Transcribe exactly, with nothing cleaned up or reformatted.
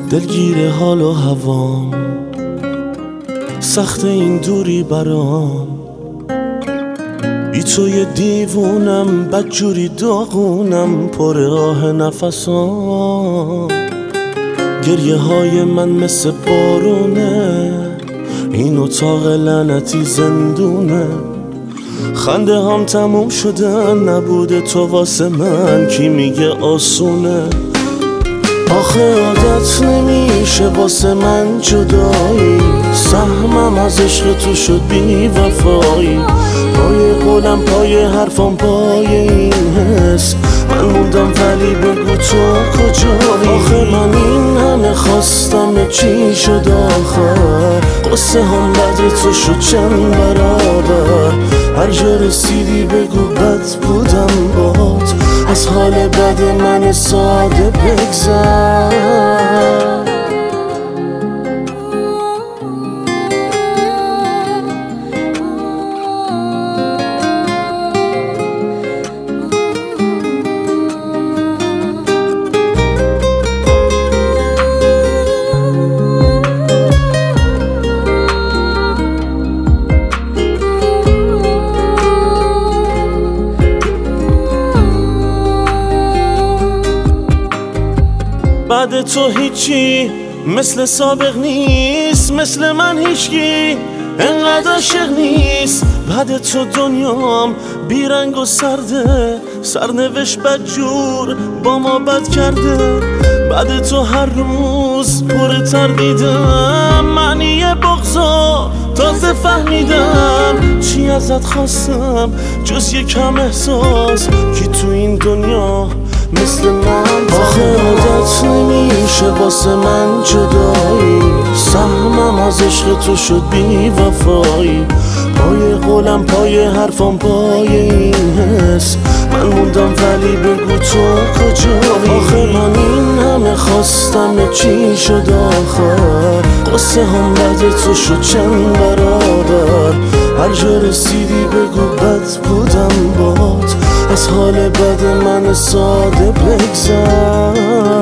دلگیر حال و هوام، سخت این دوری برام. بی تو یه دیوونم، بدجوری داغونم، پر آه نفسام. گریه های من مثل بارونه، این اتاق لعنتی زندونه. خنده هم تموم شدن، نبوده تو واسه من کی میگه آسونه. آخه عادت نمیشه واسه من جدایی، سهمم از عشق تو شد بی وفایی. پای قولم پای حرفم پای این حس، من موندم ولی بگو تو کجایی. آخه من این همه خواستم چی شد آخر، قصه هم بعد تو شد چند برابر. هر جا رسیدی بگو بد بودم بات، از حال بد من ساده بگذر. بعد تو هیچی مثل سابق نیست، مثل من هیچکی انقدر عاشق نیست. بعد تو دنیام بیرنگ و سرده، سرنوشت بدجور با ما بد کرده. بعد تو هر روز پر تردیدم، معنی بغضا تازه فهمیدم. چی ازت خواستم جز یه کم احساس، که تو این دنیا مثل من. آخه عادت نمیشه واسه من جدایی، سهمم از عشق تو شد بی وفایی. پای قولم پای حرفم پای این حس، من موندم ولی بگو تو کجایی. آخه من این همه خواستم چی شد آخر، قصه هم بعد تو شد چند برابر. هر جا رسیدی بگو بد بودم بات، از حال بد من ساده بگذر.